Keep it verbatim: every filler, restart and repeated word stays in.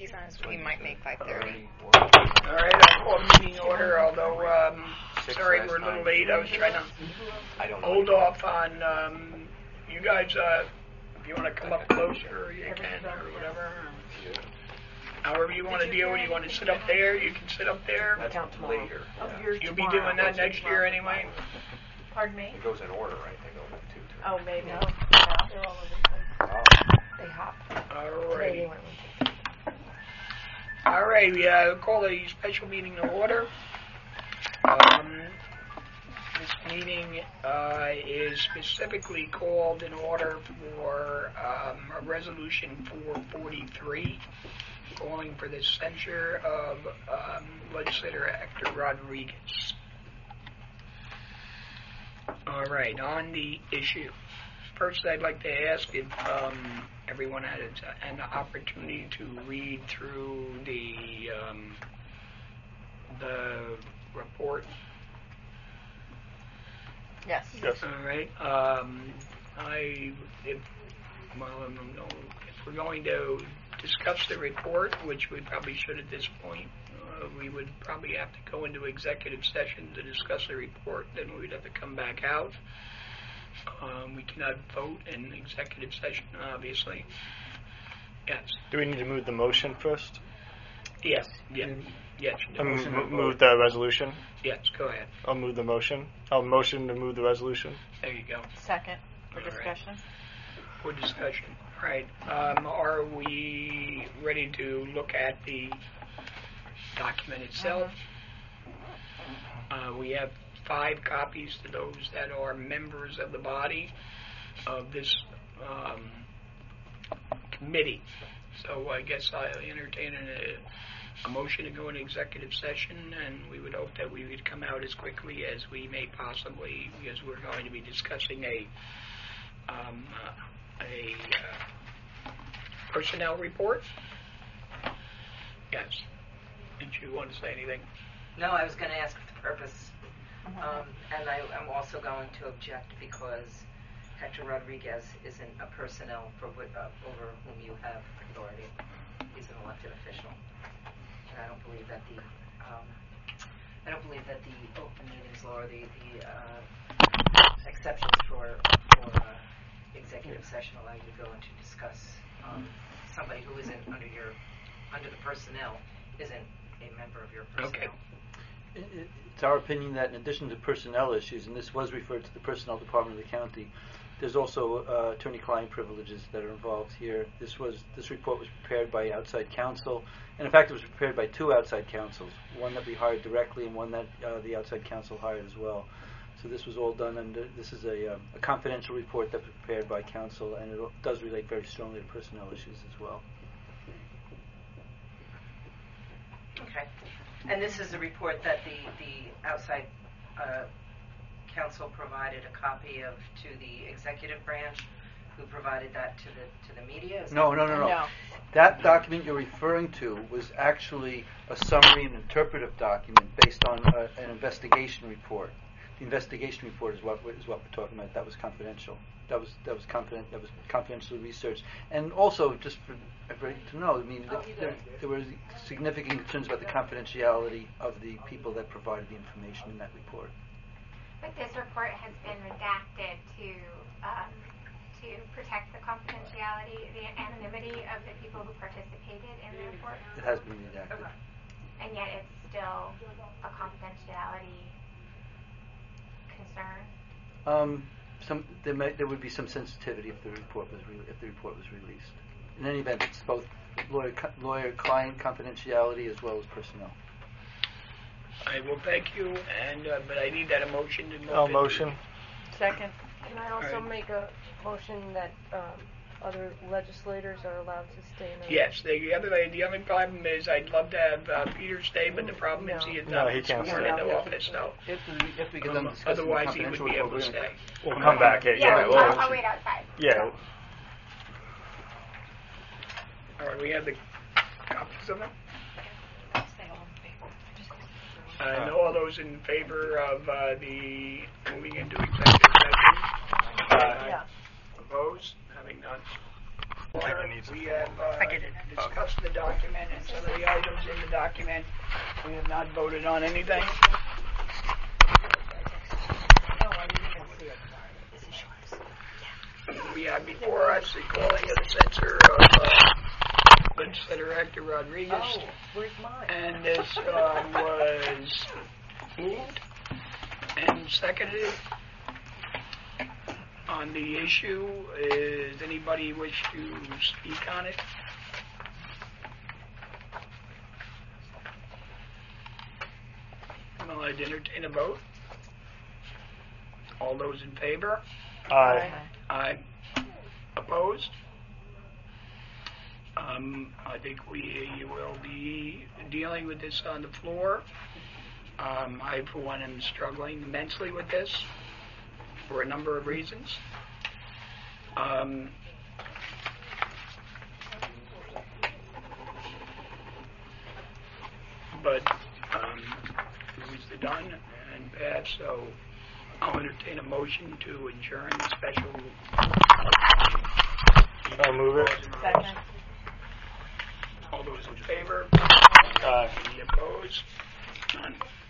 he's on his, he might make five thirty. All right, I'll call the meeting order, although, um, sorry we're a little late. I was trying to hold off on, um, you guys, uh, if you want to come up closer, you can, or whatever. However you want to deal with it. You want to sit up there, you can sit up there. That's later. You'll be doing that next year anyway. Pardon me? It goes in order, right? They go one, two, three. Oh, maybe. No. No. They're all over the place. Oh. They hop. All Today they right. went one, two. All right, we uh, call a special meeting to order. Um, this meeting uh, is specifically called in order for um, a resolution four forty-three, calling for the censure of um, legislator Hector Rodriguez. All right, on the issue. First, I'd like to ask if um, everyone had a, an opportunity to read through the um, the report. Yes. Yes. All right. Um, I if well, I don't know if we're going to discuss the report, which we probably should at this point. Uh, we would probably have to go into executive session to discuss the report. Then we'd have to come back out. Um, we cannot vote in executive session, obviously. Yes. Do we need to move the motion first? Yes. Yes. Yes. Um, m- move the resolution? Yes. Go ahead. I'll move the motion. I'll motion to move the resolution. There you go. Second for All right. discussion. For discussion. All right. Um, are we ready to look at the document itself? Uh, we have five copies to those that are members of the body of this um, committee. So I guess I'll entertain a, a motion to go into executive session, and we would hope that we would come out as quickly as we may possibly, because we're going to be discussing a um, uh, a uh, personnel report. Yes. Did you want to say anything? No, I was going to ask for the purpose. Um, and I, I'm also going to object because Hector Rodriguez isn't a personnel for wh- uh, over whom you have authority. He's an elected official, and I don't believe that the um, I don't believe that the open meetings law or the, the uh, exceptions for for uh, executive session allow you to go and to discuss um, somebody who isn't under your under the personnel isn't a member of your personnel. Okay. It's our opinion that in addition to personnel issues, and this was referred to the personnel department of the county, there's also uh, attorney-client privileges that are involved here. This was this report was prepared by outside counsel, and in fact it was prepared by two outside counsels, one that we hired directly and one that uh, the outside counsel hired as well. So this was all done under, this is a, um, a confidential report that was prepared by counsel, and it does relate very strongly to personnel issues as well. Okay. And this is a report that the, the outside uh, counsel provided a copy of to the executive branch, who provided that to the to the media? Is No, that no, no, no, No. That document you're referring to was actually a summary and interpretive document based on uh, an investigation report. The investigation report is what is what we're talking about. That was confidential. That was that was confident. That was confidentially researched. And also, just for everybody to know, I mean, Oh, th- there, there were significant concerns about the confidentiality of the people that provided the information in that report. But this report has been redacted to um, to protect the confidentiality, the anonymity of the people who participated in the report. It has been redacted. And yet it's still a confidentiality concern. Um, some there may there would be some sensitivity if the report was re- if the report was released. In any event, it's both lawyer co- lawyer client confidentiality as well as personnel. I will thank you, and uh, but I need that a motion to move I'll into- motion. Second. Can I also Alright. make a motion that um, other legislators are allowed to stay in the... Yes, the other the only problem is I'd love to have uh, Peter stay, but the problem is he is No, not he can't sworn stay. into office, so If we, if we get done um, discussing the otherwise he would confidential be able report, to we're gonna- stay. We'll come back. Yeah, Yeah, yeah, I'll, well, I'll wait outside. yeah. All right, we have the copies of them. Uh, and all those in favor of uh, the moving into executive session? Uh, Yeah. Opposed? Having none. Kevin needs We a have uh, I get it. discussed the document, and document. We have not voted on anything. We have before us the calling of the censor of uh, Legislator Hector Rodriguez. Oh, where's mine? And this uh, was moved and seconded. On the issue, is anybody wish to speak on it? Well, I'd entertain a vote. All those in favor? Aye. Aye. Opposed? Um, I think we will be dealing with this on the floor. Um, I, for one, am struggling immensely with this for a number of reasons. Um, but um, it was done and passed, so I'll entertain a motion to adjourn the special. I'll move it. Second. All those in favor? Aye. Any opposed? None.